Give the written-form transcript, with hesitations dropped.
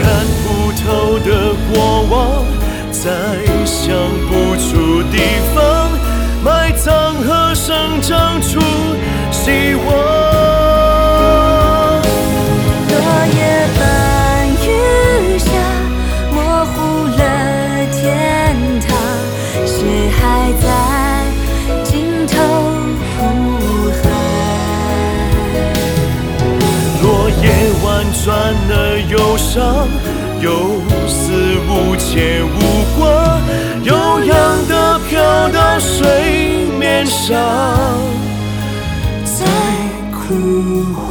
看不透的过往，在想不出地方埋藏和生长出希望。 落叶般雨下，模糊了天堂，谁还在尽头呼喊？ 落叶婉转了忧伤，有丝无牵无挂，悠扬地飘到水面上，在哭。